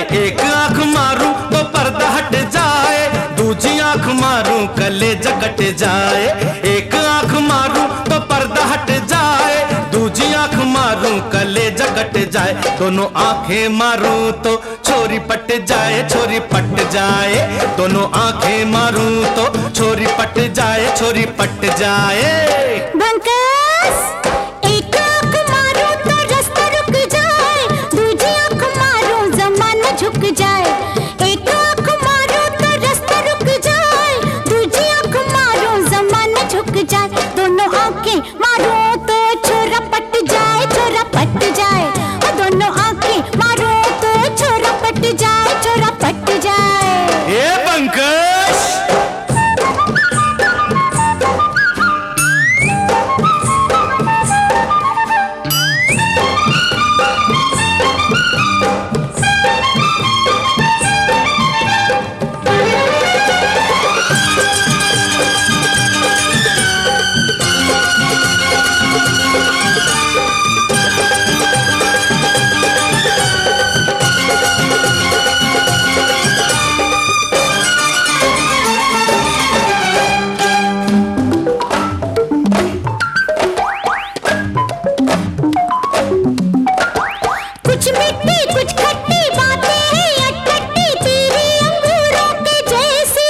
एक आंख मारूं तो पर्दा हट जाए, दूजी आंख मारूं कलेजा कट जाए। एक आंख मारूं तो पर्दा हट जाए, दूजी आंख मारूं कलेजा कट जाए। दोनों आंखें मारूं तो छोरी पट जाए, छोरी पट जाए। दोनों आंखें मारूं तो छोरी पट जाए, छोरी पट जाए। बंकस, एक आंख मारूं तो रास्ता रुक जाए, दूजी आंख मारूं जमाना झुक जाए। एक आंख मारूं तो रास्ता रुक जाए, दूजी आंख मारूं जमाना झुक जाए। दोनों आंखें मारूं तो छोरा पट जाए, छोरा पट जाए। दोनों आंखें मारूं तो छोरा पट जाए, छोरा पट जाए। ए बंकस, कुछ मीठी कुछ खट्टी बातें हैं अटपटी तेरी अंगूरों के जैसी।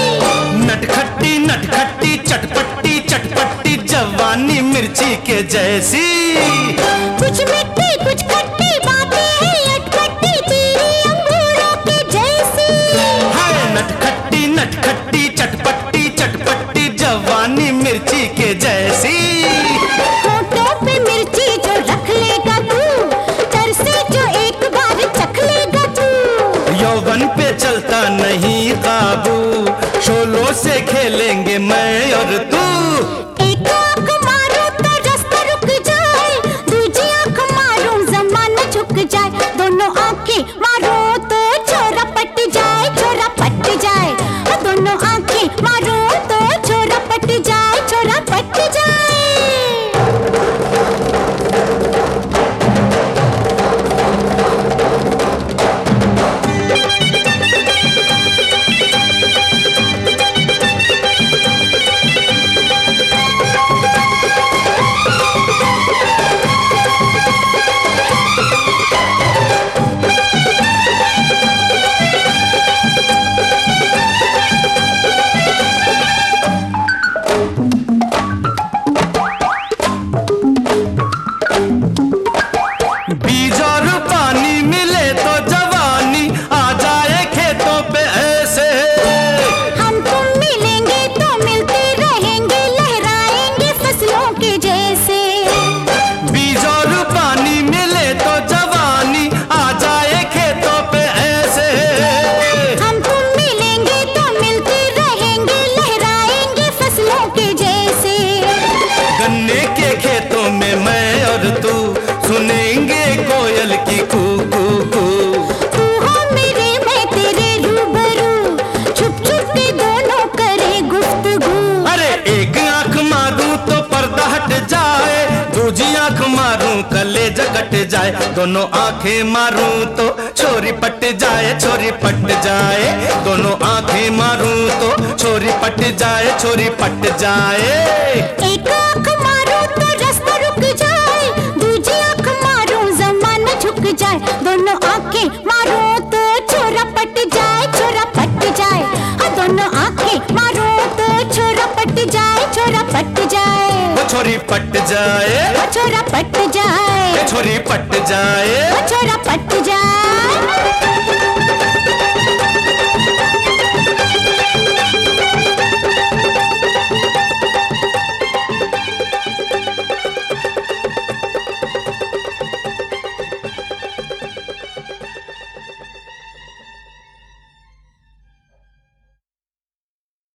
नटखट्टी चटपट्टी चटपट्टी जवानी मिर्ची के जैसी। कुछ मीठी कुछ खट्टी बातें हैं अटपटी तेरी अंगूरों के जैसी। हाय नटखट्टी चटपट्टी चटपट्टी जवानी मिर्ची के जैसी। होठों पे मिर्ची जो रख लेगा तू, तरसे जो एक बार चख लेगा तू। यौवन पे चलता नहीं काबू, शोलों से खेलेंगे मैं और तू। एक आंख मारूं तो रास्ता रुक जाए, दूजी आंख मारूं जमाना झुक जाए। दोनों आंखें मारूं तो छोरा पट जाए, छोरा पट जाए। दोनों आंखें मारूं तो छोरा पट जाए, छोरा पट जाए। बीज और पानी मिले तो जवानी आ जाए खेतों पे ऐसे। हम तुम मिलेंगे तो मिलते रहेंगे, लहराएंगे फसलों के जैसे। बीज और पानी मिले तो जवानी आ जाए खेतों पे ऐसे। हम तुम मिलेंगे तो मिलते रहेंगे, लहराएंगे फसलों के जैसे। गन्ने के खेतों में मैं और तू सुनेंगे कोयल की कू कू कू। तू हो मेरे मैं तेरे रूबरू, छुप छुप के दोनों करे गुफ्तगू। अरे एक आंख मारूं तो पर्दा हट जाए, दूजी आंख मारूं कलेजा कट जाए। दोनों आंखें मारूं तो छोरी पट जाए, छोरी पट जाए। दोनों आंखें मारूं तो छोरी पट जाए, छोरी पट जाए। एक आंख मारूं तो रास्ता रुक जाए, दूजी आंख मारूं जमाना झुक जाए। दोनों आंखें मारूं तो छोरा पट जाए, छोरा पट जाए। दोनों आंखें मारूं तो छोरा पट जाए, छोरा पट जाए। वो छोरी पट जाए, छोरा पट जाए, छोरी पट जाए। छोरा पट जाए।